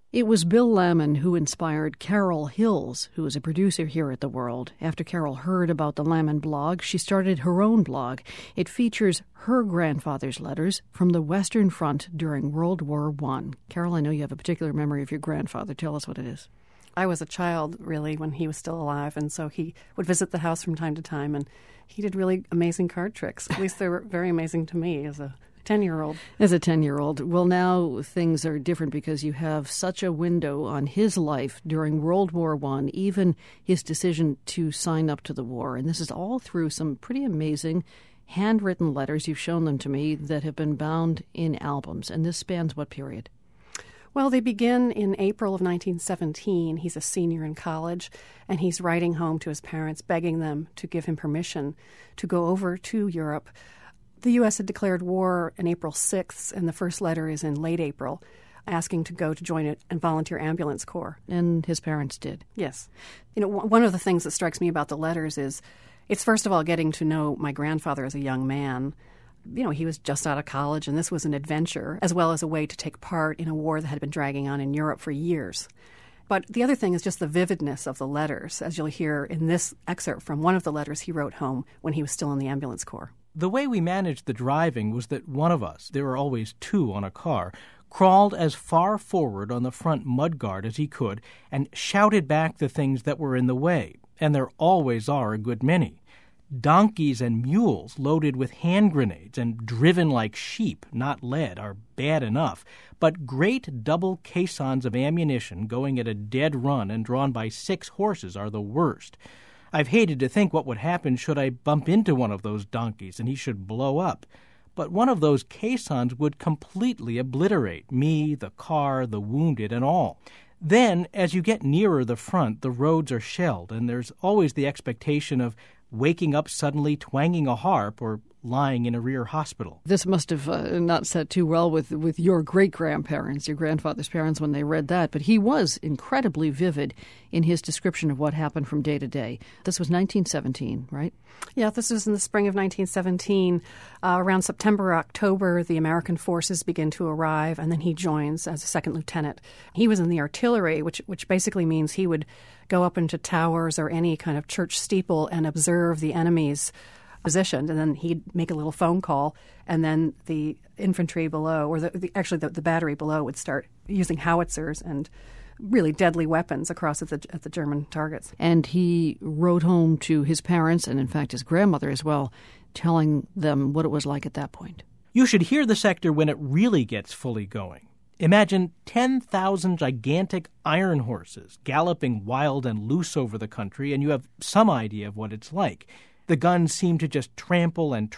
It was Bill Lamon who inspired Carol Hills, who is a producer here at The World. After Carol heard about the Lamon blog, she started her own blog. It features her grandfather's letters from the Western Front during World War I. Carol, I know you have a particular memory of your grandfather. Tell us what it is. I was a child, really, when he was still alive, and so he would visit the house from time to time, and he did really amazing card tricks. At least they were very amazing to me as a 10-year-old. As a 10-year-old. Well, now things are different because you have such a window on his life during World War I, even his decision to sign up to the war. And this is all through some pretty amazing handwritten letters. You've shown them to me that have been bound in albums. And this spans what period? Well, they begin in April of 1917. He's a senior in college, and he's writing home to his parents, begging them to give him permission to go over to Europe. The U.S. had declared war on April 6th, and the first letter is in late April, asking to go to join a volunteer ambulance corps. And his parents did. Yes. You know, one of the things that strikes me about the letters is it's first of all getting to know my grandfather as a young man. You know, he was just out of college, and this was an adventure, as well as a way to take part in a war that had been dragging on in Europe for years. But the other thing is just the vividness of the letters, as you'll hear in this excerpt from one of the letters he wrote home when he was still in the ambulance corps. The way we managed the driving was that one of us, there were always two on a car, crawled as far forward on the front mudguard as he could and shouted back the things that were in the way, and there always are a good many. Donkeys and mules loaded with hand grenades and driven like sheep, not led, are bad enough, but great double caissons of ammunition going at a dead run and drawn by 6 horses are the worst. I've hated to think what would happen should I bump into one of those donkeys and he should blow up. But one of those caissons would completely obliterate me, the car, the wounded, and all. Then, as you get nearer the front, the roads are shelled, and there's always the expectation of waking up suddenly twanging a harp or lying in a rear hospital. This must have not set too well with your great-grandparents, your grandfather's parents, when they read that. But he was incredibly vivid in his description of what happened from day to day. This was 1917, right? Yeah, this was in the spring of 1917. Around September or October, the American forces begin to arrive, and then he joins as a second lieutenant. He was in the artillery, which basically means he would go up into towers or any kind of church steeple and observe the enemy's positioned, and then he'd make a little phone call, and then the infantry below, or the battery below, would start using howitzers and really deadly weapons across at the German targets. And he wrote home to his parents, and in fact his grandmother as well, telling them what it was like at that point. You should hear the sector when it really gets fully going. Imagine 10,000 gigantic iron horses galloping wild and loose over the country, and you have some idea of what it's like. The guns seem to just trample and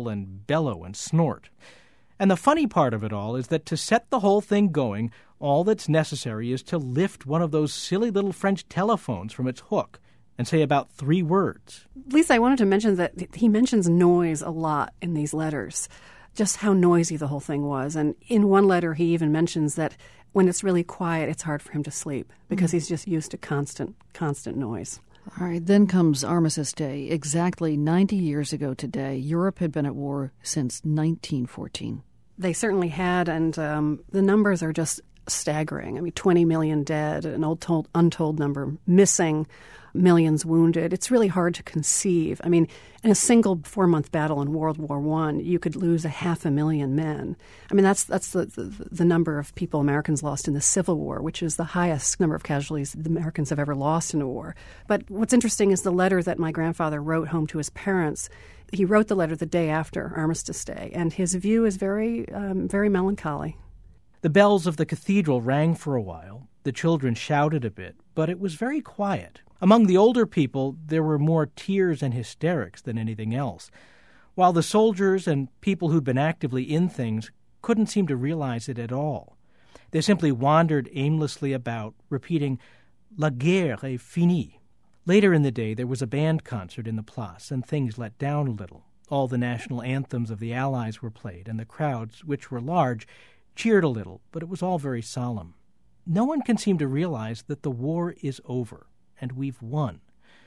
bellow and snort. And the funny part of it all is that to set the whole thing going, all that's necessary is to lift one of those silly little French telephones from its hook and say about 3 words. Lisa, I wanted to mention that he mentions noise a lot in these letters, just how noisy the whole thing was. And in one letter, he even mentions that when it's really quiet, it's hard for him to sleep because he's just used to constant noise. All right, then comes Armistice Day. Exactly 90 years ago today, Europe had been at war since 1914. They certainly had, and the numbers are just staggering. I mean, 20 million dead, an untold number missing, millions wounded. It's really hard to conceive. I mean, in a single 4-month battle in World War I, you could lose 500,000 men. I mean, that's the number of people Americans lost in the Civil War, which is the highest number of casualties the Americans have ever lost in a war. But what's interesting is the letter that my grandfather wrote home to his parents. He wrote the letter the day after Armistice Day, and his view is very melancholy. The bells of the cathedral rang for a while. The children shouted a bit, but it was very quiet. Among the older people, there were more tears and hysterics than anything else, while the soldiers and people who'd been actively in things couldn't seem to realize it at all. They simply wandered aimlessly about, repeating, "La guerre est finie." Later in the day, there was a band concert in the Place, and things let down a little. All the national anthems of the Allies were played, and the crowds, which were large, cheered a little, but it was all very solemn. No one can seem to realize that the war is over, and we've won.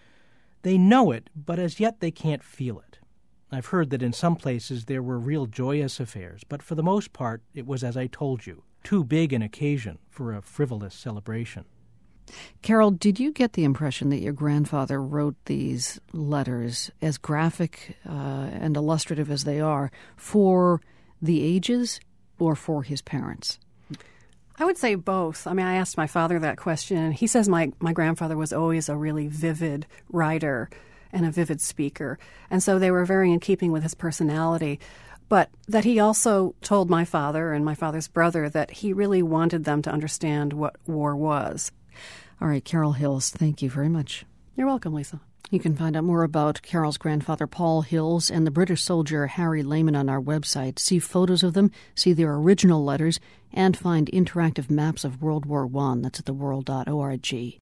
They know it, but as yet they can't feel it. I've heard that in some places there were real joyous affairs, but for the most part it was as I told you, too big an occasion for a frivolous celebration. Carol, did you get the impression that your grandfather wrote these letters, as graphic and illustrative as they are, for the ages or for his parents? I would say both. I mean, I asked my father that question, and he says my grandfather was always a really vivid writer and a vivid speaker. And so they were very in keeping with his personality. But that he also told my father and my father's brother that he really wanted them to understand what war was. All right, Carol Hills, thank you very much. You're welcome, Lisa. You can find out more about Carol's grandfather, Paul Hills, and the British soldier Harry Lehman on our website. See photos of them, see their original letters, and find interactive maps of World War I. That's at theworld.org.